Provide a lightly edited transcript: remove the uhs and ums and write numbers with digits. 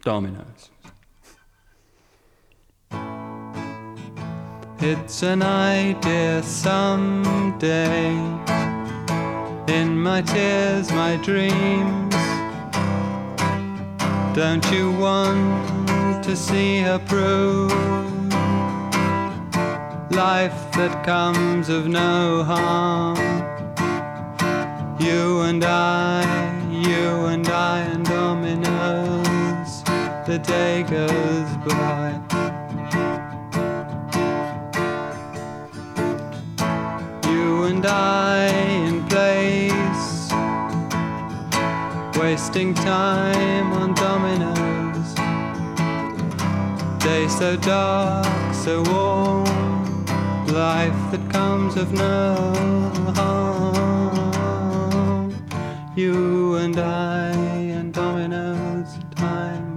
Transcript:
Dominoes. It's an idea someday, in my tears, my dreams. Don't you want to see her prove life that comes of no harm? You and I and dominoes, the day goes by. You and I in place, wasting time on dominoes. Day so dark, so warm, life that comes of no harm. You and I